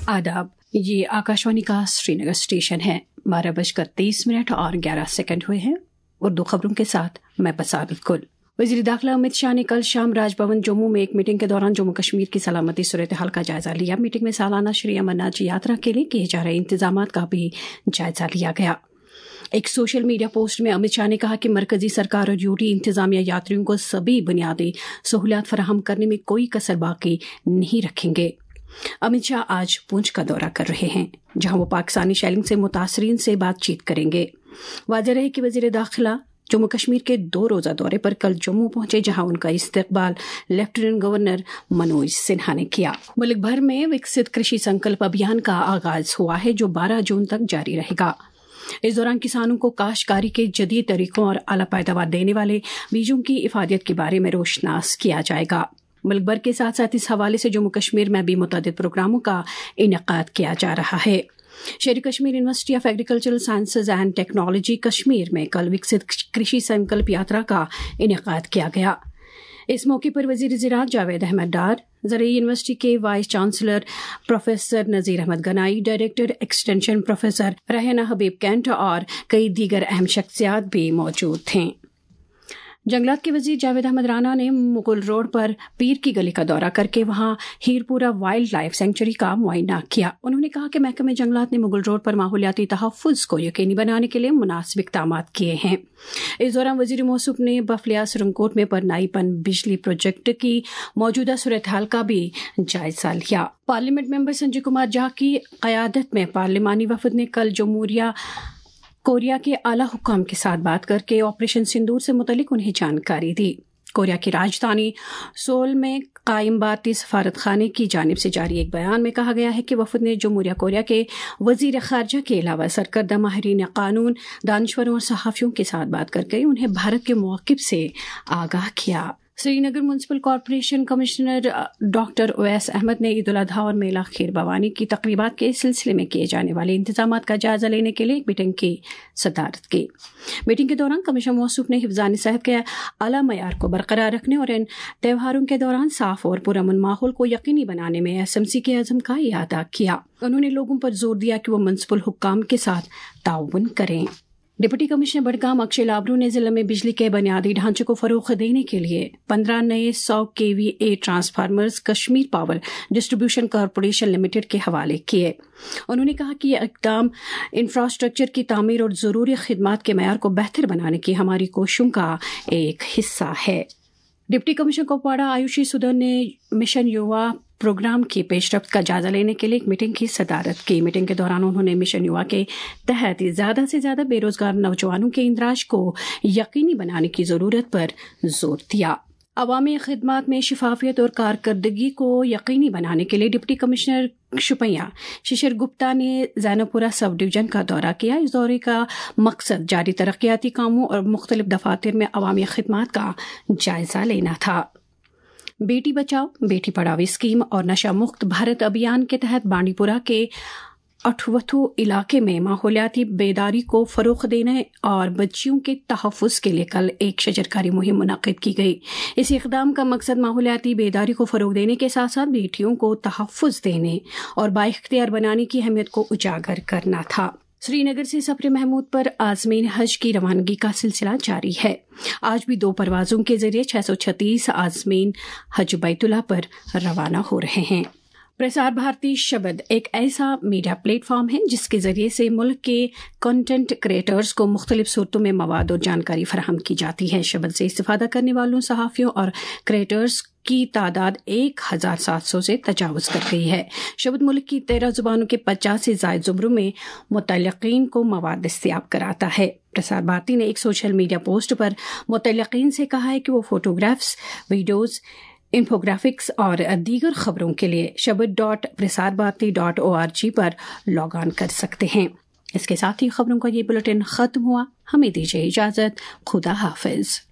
आदाब, ये आकाशवाणी का श्रीनगर स्टेशन है। 12:23 और 11 सेकंड हुए हैं। उर्दू खबरों के साथ मैं बसारत गुल। वज़ीर दाखिला अमित शाह ने कल शाम राजभवन जम्मू में एक मीटिंग के दौरान जम्मू कश्मीर की सलामती सूरत हाल का जायजा लिया। मीटिंग में सालाना श्री अमरनाथ यात्रा के लिए किए जा रहे इंतजाम का भी जायजा लिया गया। एक सोशल मीडिया पोस्ट में अमित शाह ने कहा कि मरकजी सरकार और यूटी इंतजामिया यात्रियों को सभी बुनियादी सहूलियात फराहम करने में कोई कसर बाकी नहीं रखेंगे। अमित शाह आज पूंछ का दौरा कर रहे हैं, जहां वो पाकिस्तानी शेलिंग से मुतासरीन से बातचीत करेंगे। वाज़ेह रहे कि वज़ीर दाखिला जम्मू कश्मीर के 2 रोज़ा दौरे पर कल जम्मू पहुंचे, जहां उनका इस्तकबाल लेफ्टिनेंट गवर्नर मनोज सिन्हा ने किया। मुल्क भर में विकसित कृषि संकल्प अभियान का आगाज हुआ है, जो 12 जून तक जारी रहेगा। इस दौरान किसानों को काश्तकारी के जदीद तरीकों और आला पैदावार देने वाले बीजों की इफादियत के बारे में रोशनास किया जाएगा। मुल्क भर के साथ साथ इस हवाले से जम्मू कश्मीर में भी मुतअद्दिद प्रोग्रामों का इनेकाद किया जा रहा है। Sher Kashmir university of agricultural sciences and technology Kashmir में कल विकसित कृषि संकल्प यात्रा का इनेकाद किया गया। इस मौके पर वज़ीर ज़राअत जावेद अहमद डार, ज़रई यूनिवर्सिटी के vice chancellor professor Nazir Ahmad Ganai, director extension professor Rahina Habib Kant और कई दीगर अहम शख्सियात भी मौजूद थे। जंगलात के वज़ीर जावेद अहमद राना ने मुगल रोड पर पीर की गली का दौरा करके वहां हीरपुरा वाइल्ड लाइफ सेंचुरी का मुआयना किया। उन्होंने कहा कि महकमे जंगलात ने मुगल रोड पर माहौलियाती तहफ़्फ़ुज़ को यकीनी बनाने के लिए मुनासिब इक़दाम किए हैं। इस दौरान वज़ीर मौसूफ ने बफलिया सुरंगकोट में परनाई पन बिजली प्रोजेक्ट की मौजूदा सूरत हाल का भी जायजा लिया। पार्लियामेंट मेंबर संजय कुमार झा की क़यादत में पार्लिमानी वफ़द ने कल जमहूरिया कोरिया के आला हुक्काम के साथ बात करके ऑपरेशन सिंदूर से मुतलिक उन्हें जानकारी दी। कोरिया की राजधानी सोल में कायम भारतीय सफारत खाने की जानिब से जारी एक बयान में कहा गया है कि वफद ने जमहूरिया कोरिया के वजीर खारजा के अलावा सरकर्दा माहिरीन कानून, दानिशवरों और सहाफ़ियों के साथ बात करके उन्हें भारत के मौक़िफ़ से आगाह किया। Srinagar municipal corporation commissioner doctor Owais Ahmad ने ईद उल अज़हा और मेला खीर भवानी की तक़रीबात के सिलसिले में किए जाने वाले इंतजामात का जायजा लेने के लिए एक मीटिंग की सदारत की। मीटिंग के दौरान कमिश्नर मौसूफ ने हिफ़्ज़ान सेहत के आला मयार को बरकरार रखने और इन त्योहारों के दौरान साफ और पुरअमन माहौल को यकीनी बनाने में SMC के अज़म का इयादा किया। उन्होंने लोगों पर जोर दिया कि वो म्युनिसिपल हुक्काम के साथ ताउन करें। डिप्टी कमिश्नर बडगाम अक्षय लाबरू ने जिले में बिजली के बुनियादी ढांचे को फरोग़ देने के लिए 15 नए 100 kVA transformers Kashmir power distribution corporation limited के हवाले किए। उन्होंने कहा कि यह इक़दाम इंफ्रास्ट्रक्चर की तामीर और ज़रूरी खिदमात के मयार को बेहतर बनाने की हमारी कोशिशों का एक हिस्सा है। डिप्टी कमिश्नर कुपवाड़ा आयुषी सुदन ने मिशन युवा प्रोग्राम की पेशरफ्त का जायजा लेने के लिए एक मीटिंग की सदारत की। मीटिंग के दौरान उन्होंने मिशन युवा के तहत ज़्यादा से ज़्यादा बेरोजगार नौजवानों के इंदराज को यकीनी बनाने की ज़रूरत पर जोर दिया। अवामी खिदमात में शफाफियत और कारकर्दगी को यकीनी बनाने के लिए डिप्टी कमिश्नर शुपैया शिशिर गुप्ता ने ज़ैनबपुरा सब डिवीजन का दौरा किया। इस दौरे का मकसद जारी तरक्याती कामों और मुख्तलिफ दफातर में अवामी खिदमात का जायजा लेना था। बेटी बचाओ बेटी पढ़ाओ स्कीम और नशा मुक्त भारत अभियान के तहत बांडीपुरा के अठवथू इलाके में माहौलियाती बेदारी को फरोग़ देने और बच्चियों के तहफ़्फ़ुज़ के लिए कल एक शजरकारी मुहिम मुनक़िद की गई। इस इक़दाम का मकसद माहौलियाती बेदारी को फ़रोग़ देने के साथ साथ बेटियों को तहफ़्फ़ुज़ देने और बाइख्तियार बनाने की अहमियत को उजागर करना था। श्रीनगर से सफर महमूद पर आज़मीन हज की रवानगी का सिलसिला जारी है। आज भी 2 परवाज़ों के जरिए 636 आज़मीन हज बैतुल्लाह पर रवाना हो रहे हैं। प्रसार भारती शबद एक ऐसा मीडिया प्लेटफॉर्म है जिसके जरिए से मुल्क के कंटेंट क्रिएटर्स को मुख्तलिफ सूरतों में मवाद और जानकारी फराहम की जाती है। शबद से इस्तिफादा करने वालों सहाफ़ियों और क्रिएटर्स की तादाद 1700 से तजावुज़ कर गई है। शबद मुल्क की 13 ज़ुबानों के 50 से ज़ायद ज़ुमरों में मुतल्लिक़ीन को मवाद दस्तयाब कराता है। प्रसार भारती ने एक सोशल मीडिया पोस्ट पर मुतल्लिक़ीन से कहा है कि वो फोटोग्राफ्स, वीडियोज़, इन्फोग्राफिक्स और दीगर खबरों के लिए shabad.prasarbharati.org पर लॉग ऑन कर सकते हैं। इसके साथ ही खबरों का ये बुलेटिन ख़त्म हुआ। हमें दीजिए इजाज़त। खुदा हाफिज़।